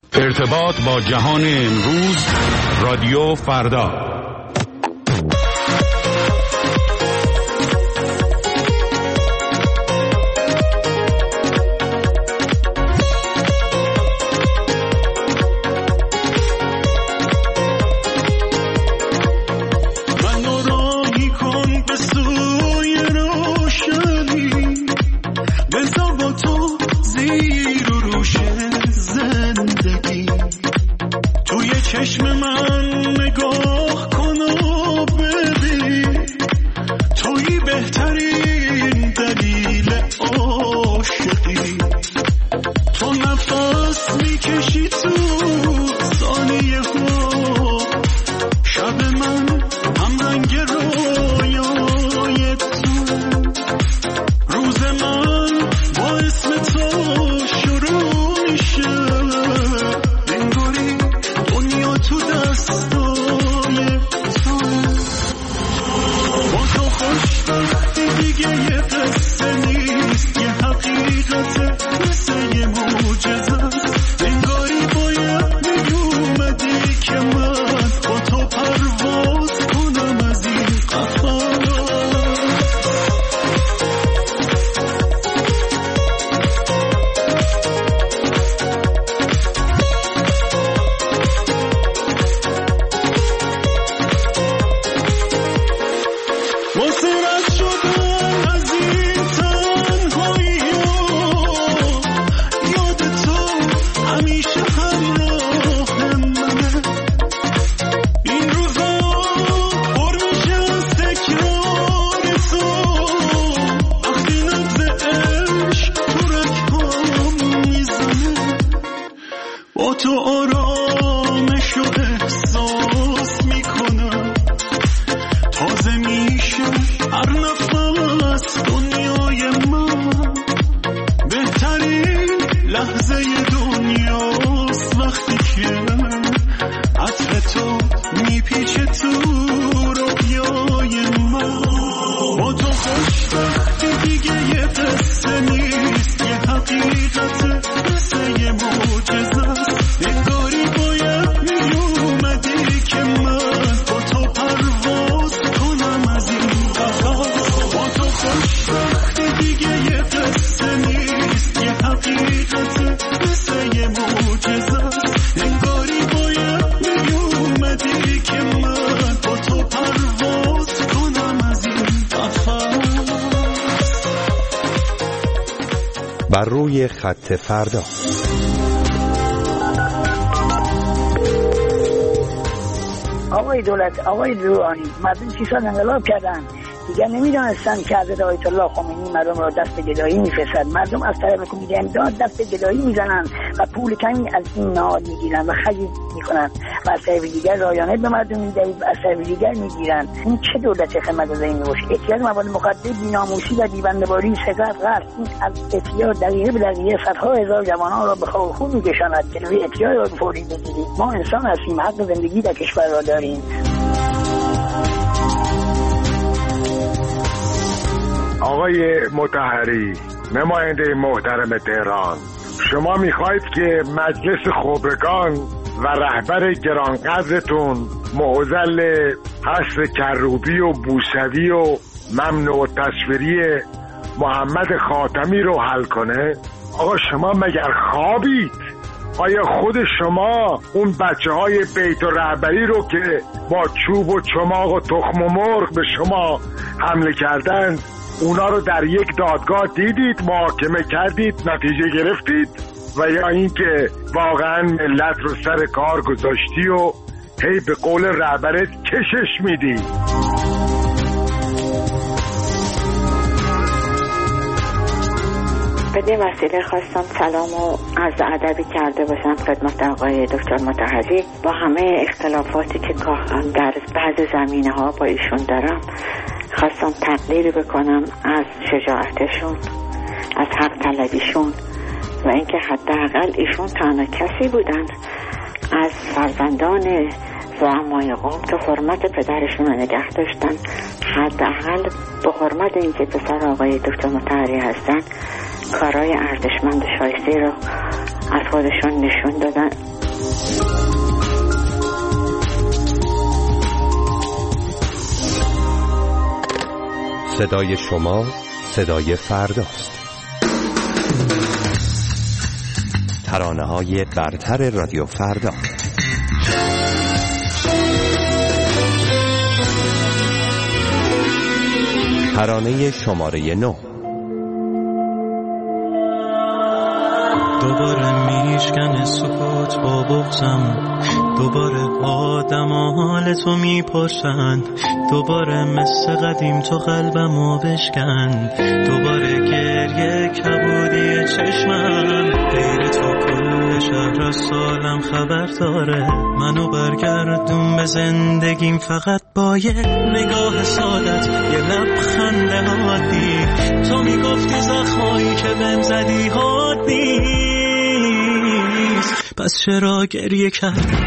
ارتباط با جهان امروز، رادیو فردا. بر روی خط فردا. آقای دولت، آقای روحانی، مردم 30 سال انقلاب کردن، دیگر نمیدانستن که حضرت آیت الله خمینی مردم را دست گدایی میفرستد. مردم از طرف کمیته امداد دست گدایی میزنند و پول کمی از این نهاد میگیرند و خرید میکنند و از طرف دیگر رایانه به مردم میدهید و از طرف دیگر میگیرند. این چه دولت خدمت‌گزاری میباشه؟ اعتیاد مواد مخدر، بی‌ناموسی و دیونده‌باری، سرقت، غصب، این از اعتیاد دقیقه به دقیقه صدها هزار جوانان را به خواب خون میکشاند. جلوی اعتیاد را فوری بگیرید. ما انسان هستیم، حق زندگی در کشور را داریم. آقای مطهری، نماینده محترم تهران، شما میخواید که مجلس خبرگان و رهبر گرانقدرتون معضل حصر کروبی و بوسوی و ممنوع تصویری محمد خاتمی رو حل کنه؟ آقا شما مگر خوابید؟ آیا خود شما اون بچه های بیت و رهبری رو که با چوب و چماق و تخم و مرغ به شما حمله کردن، اونا رو در یک دادگاه دیدید، محاکمه کردید، نتیجه گرفتید؟ و یا اینکه واقعا ملت رو سر کار گذاشتی و هی به قول رهبرت کشش میدی؟ به این وسیله خواستم سلام و عرض ادبی کرده باشم خدمت آقای دکتر مطهری. با همه اختلافاتی که در بعض زمینه ها با ایشون دارم، خواستم تقدیر بکنم از شجاعتشون، از حق طلبیشون و اینکه حداقل ایشون تنها کسی بودن از فرزندان زعمای قوم که حرمت پدرشون رو نگه داشتن. حداقل به حرمت اینکه پسر آقای دکتر مطهری هستن، کارهای ارزشمند و شایسته رو از خودشون نشون دادن صدای شما صدای فرداست. ترانه‌های برتر رادیو فردا. ترانه شماره 9. دوباره میشکنه سکوت با بغضم، دوباره آدم حال تو میپرسن، دوباره مثل قدیم تو قلبمو بشکن، دوباره گریه کبودی چشمم، غیر تو کل شهر از سالم خبر داره، منو برگردون به زندگیم فقط با یه نگاه سادت، یه لبخند عادی. تو میگفتی زخمایی که بهم زدی حاد نیست، پس چرا گریه کردی؟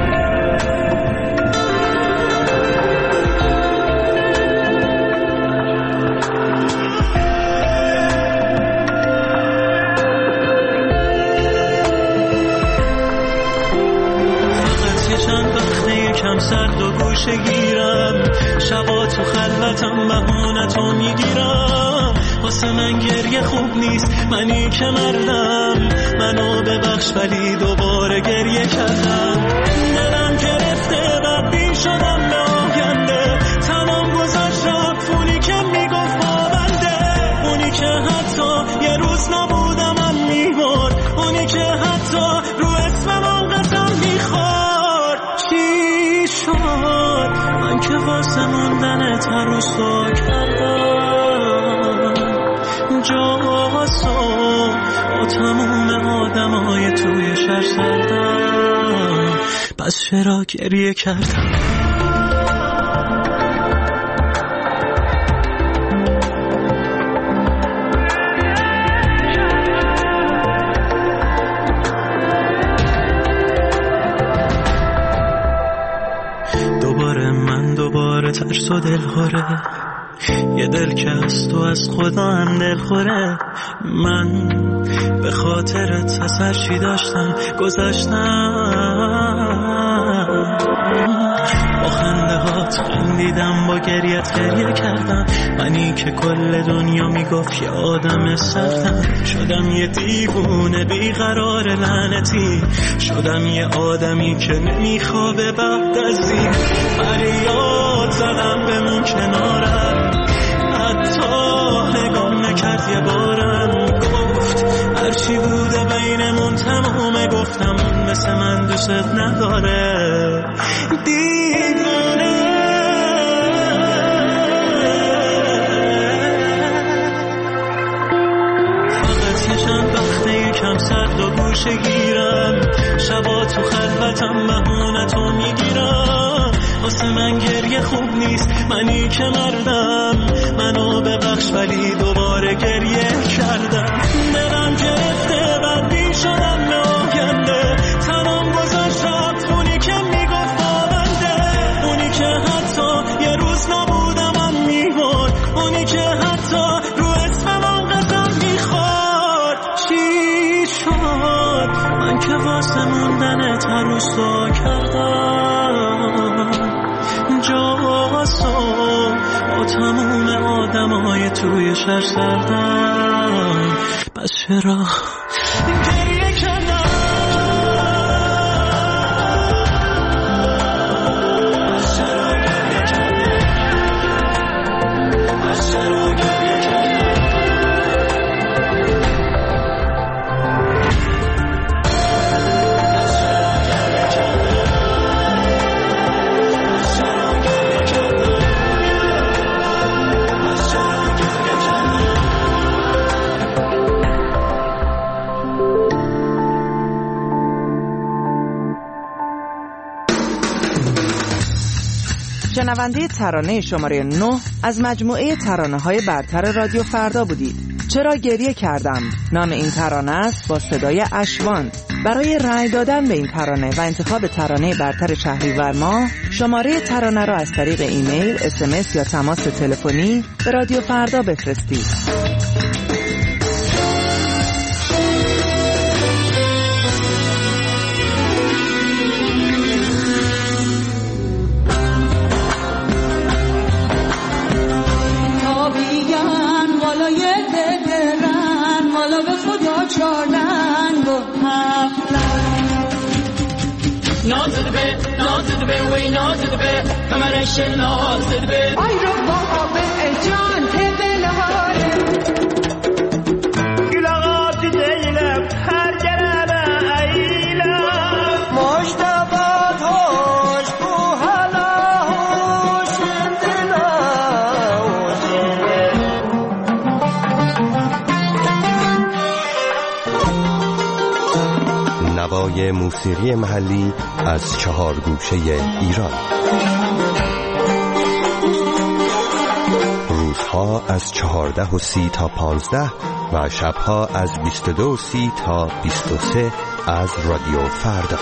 سرد و گوشه گیرم، شبا تو خلوتم بهونتو میگیرم، واسه من گریه خوب نیست، منی که مردم، منو ببخش ولی دوباره گریه کردم، دلم گرفته بدبین شدم به آینده، تمام گذشت رفت اونی که میگفت با بنده، اونی که حتی یه روز نبودم من میمرد، اونی که حتی رو اسمم قسم میخورد. چی شد من که واسه موندنت هر روز تو کردم جاسو با تموم آدمای توی شهر سردم، پس چرا گریه کردم؟ ترس و دلخوره، یه دل که از تو از خدا هم دلخوره، من به خاطرت از هر چی داشتم گذاشتم، با خنده هات خندیدم، با گریت گریه کردم، منی که کل دنیا میگفت یه آدم سردم، شدم یه دیوونه بیقرار لعنتی، شدم یه آدمی که نمیخوابه بعد از این، فریاد زدم بمون کنارم، حتی نگام نکرد یه بارم، گفت هرچی بوده بینمون تمومه، گفتم اون مثل من دوست نداره، دیوونه. فقط یه چند وقته یکم سرد و گوشه گیرم، شبا تو خلوتم بهونتو میگیرم، واسه من گریه خوب نیست، منی که مردم، منو ببخش ولی دوباره گریه کردم، دلم گرفته بدبین شدم به آینده، تمام گذاشت رفت اونی که میگفت با بنده، اونی که حتی یه روز نبودم من میمرد، اونی که حتی رو اسمم قسم میخورد. چی شد من که واسه موندنت هر روز تو کردم جاسو با تموم آدمای توی شهر سردم، پس چرا گریه کردم؟ شنونده ترانه شماره 9 از مجموعه ترانه‌های برتر رادیو فردا بودید. چرا گریه کردم نام این ترانه است، با صدای اشوان. برای رأی دادن به این ترانه و انتخاب ترانه برتر شهریور ماه، شماره ترانه را از طریق ایمیل، SMS یا تماس تلفنی به رادیو فردا بفرستید. نازده به وی نازده به کمرش نازده به آی رو با به جان تبلهاره گلاغات دیلم هر جرابه ایلم مجتبات هوش بو حالا هوش دلا نوای موسیقی محلی از 4 گوشه ایران. روزها از 14:30 تا 15 و شبها از 22:30 تا 23 از رادیو فردا.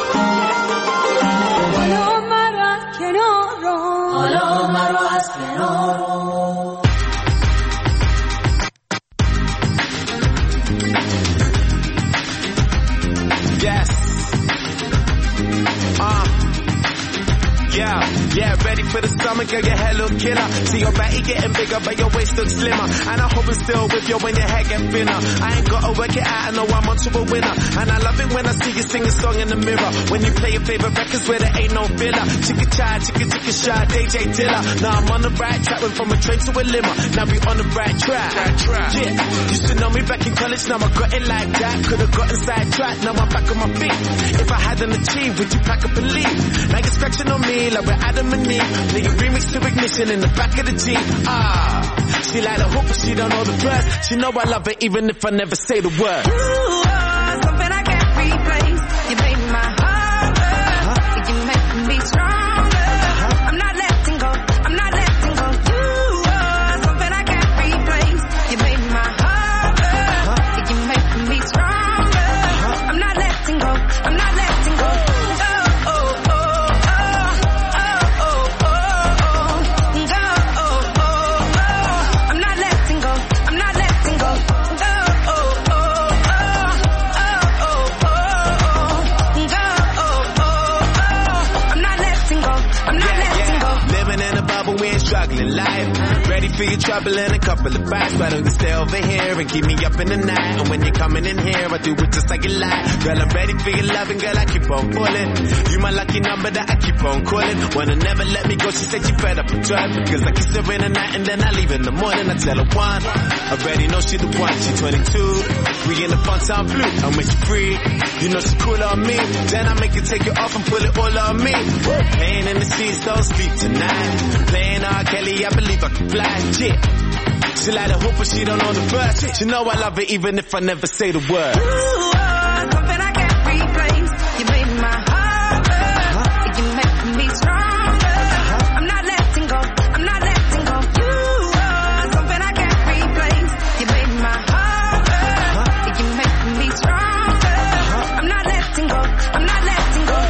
حالا مرا کنارو حالا مرا از کنارو Yeah, ready for the summer, girl, your hair look killer. See your body getting bigger, but your waist looks slimmer. And I hope it's still with you when your hair get thinner. I ain't gotta work it out, I know I'm onto a winner. And I love it when I see you sing a song in the mirror. When you play your favorite records where there ain't no filler. Chicka chai, chicka shy, DJ Dilla. Now I'm on the right track, went from a train to a limo. Now we on the right track. Yeah, used to know me back in college, now I got it like that. Could've gotten sidetracked, now I'm back on my feet. If I hadn't achieved, would you pack up and leave? Now you're scratching on me like we're Adam and Eve. Play a remix to Ignition in the back of the Jeep. She like the hook, but she don't know the verse. She know I love her even if I never say the word. You are something I can't replace. You made my heart hurt. You make me stronger. I'm not letting go. I'm not letting go. You are something I can't replace. You made my heart hurt. You make me stronger. I'm not letting go. I'm not letting go. Struggling life, ready for your trouble and a couple of bites. Why don't you stay over here and keep me up in the night? And when you're coming in here, I do it just like you like. Girl, I'm ready for your loving, girl, I keep on pulling. You my lucky number that I keep on calling. Wanna never let me go, she said she fed up and drive. Because I kiss her in the night and then I leave in the morning. I tell her one, I already know she the one. She 22, we in the fun time blue. And when she free, you know she cool on me. Then I make her take it off and pull it all on me. Pain in the sheets, don't sleep tonight. Playing R. Kelly, I believe I can fly. Yeah. She like the hoop, but she don't know the verse. She know I love her even if I never say the word. You are something I can't replace. You made my heart hurt. You make me stronger. I'm not letting go. I'm not letting go. You are something I can't replace. You made my heart hurt. You make me stronger. I'm not letting go. I'm not letting go.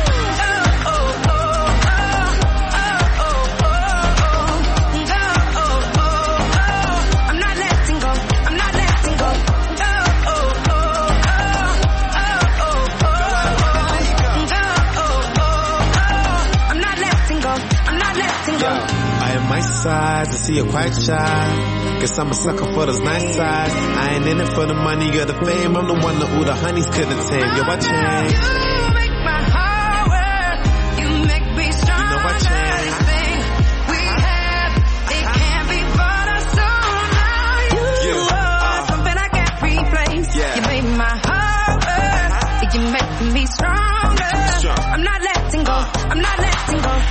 Size, I see you're quite shy. Guess I'm a sucker for those nice sides. I ain't in it for the money or the fame. I'm the one that all the honeys couldn't tame. Yo, I change. You make my heart work. You make me stronger. You know I change. Everything we have, it can't be bought or sold. Now you are something I can't replace. Yeah. You made my heart work. You make me stronger. I'm not letting go. I'm not letting go.